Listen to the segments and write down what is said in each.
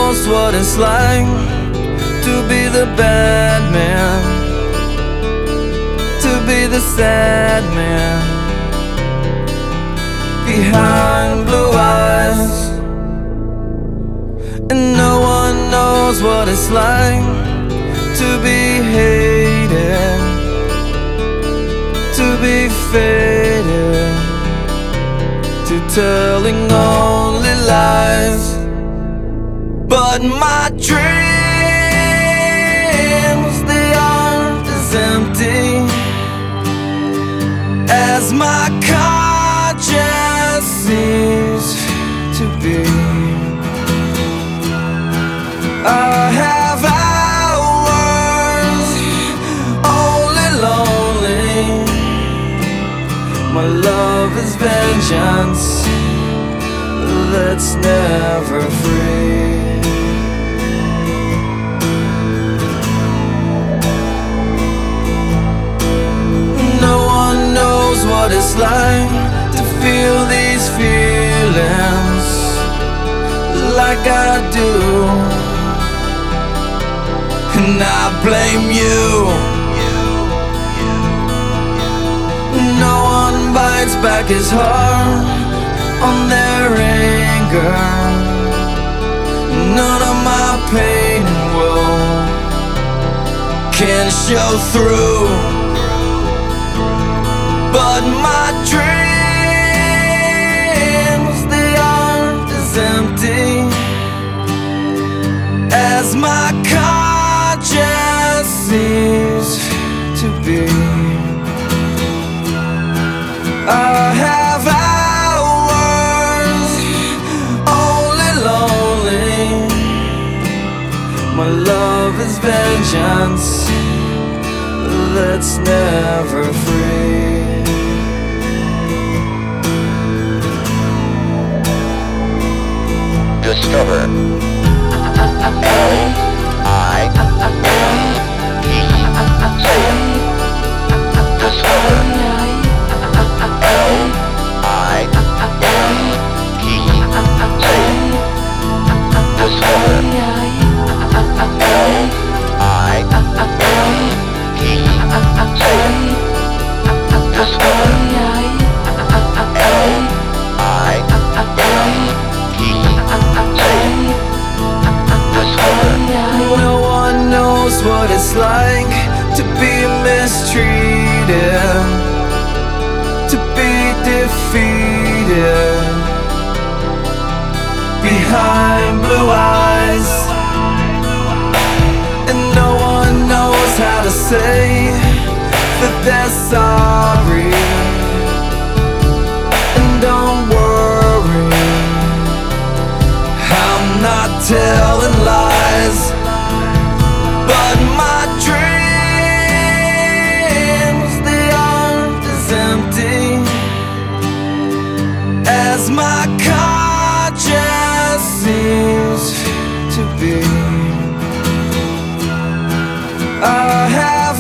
knows what it's like to be the bad man, to be the sad man behind blue eyes. And no one knows what it's like to be hated, to be faded, to telling only lies. But my dreams, they aren't as empty as my conscience seems to be. I have hours only lonely. My love is vengeance that's never free. No one knows what it's like to feel these feelings like I do, and I blame you. No one bites back his heart on their anger. None of my pain and woe can show through. But my dreams, they aren't as empty as my conscience seems to be. I have hours only lonely. My love is vengeance that's never free. Discover No one knows what it's like to be mistreated, to be defeated behind blue eyes. And no one knows how to say that they're sorry. And don't worry, I'm not telling lies. But my dreams, they aren't as empty as my conscience seems to be. I have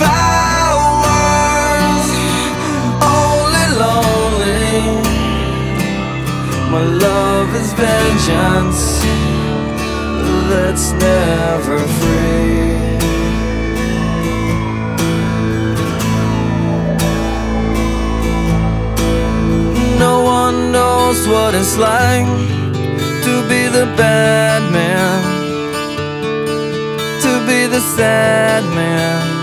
hours only lonely. My love is vengeance that's never free. No one knows what it's like to be the bad man, to be the sad man